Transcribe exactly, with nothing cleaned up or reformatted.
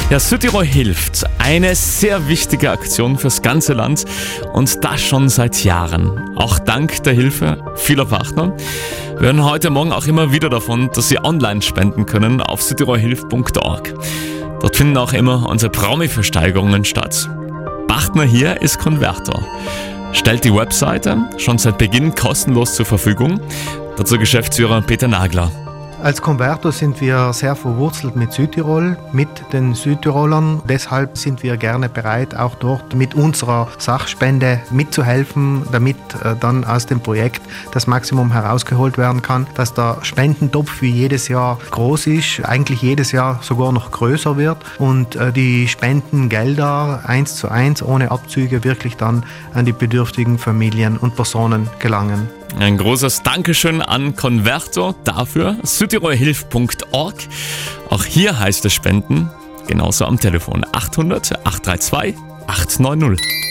Ja, Südtirol hilft. Eine sehr wichtige Aktion fürs ganze Land und das schon seit Jahren. Auch dank der Hilfe vieler Partner. Wir hören heute Morgen auch immer wieder davon, dass Sie online spenden können auf südtirolhilft punkt org. Dort finden auch immer unsere Promi-Versteigerungen statt. Partner hier ist Convertor. Stellt die Webseite schon seit Beginn kostenlos zur Verfügung. Dazu Geschäftsführer Peter Nagler. Als Convertor sind wir sehr verwurzelt mit Südtirol, mit den Südtirolern. Deshalb sind wir gerne bereit, auch dort mit unserer Sachspende mitzuhelfen, damit äh, dann aus dem Projekt das Maximum herausgeholt werden kann, dass der Spendentopf wie jedes Jahr groß ist, eigentlich jedes Jahr sogar noch größer wird und äh, die Spendengelder eins zu eins ohne Abzüge wirklich dann an die bedürftigen Familien und Personen gelangen. Ein großes Dankeschön an Convertor dafür, südtirolhilft punkt org. Auch hier heißt es Spenden, genauso am Telefon achthundert, achthundertzweiunddreißig, achthundertneunzig.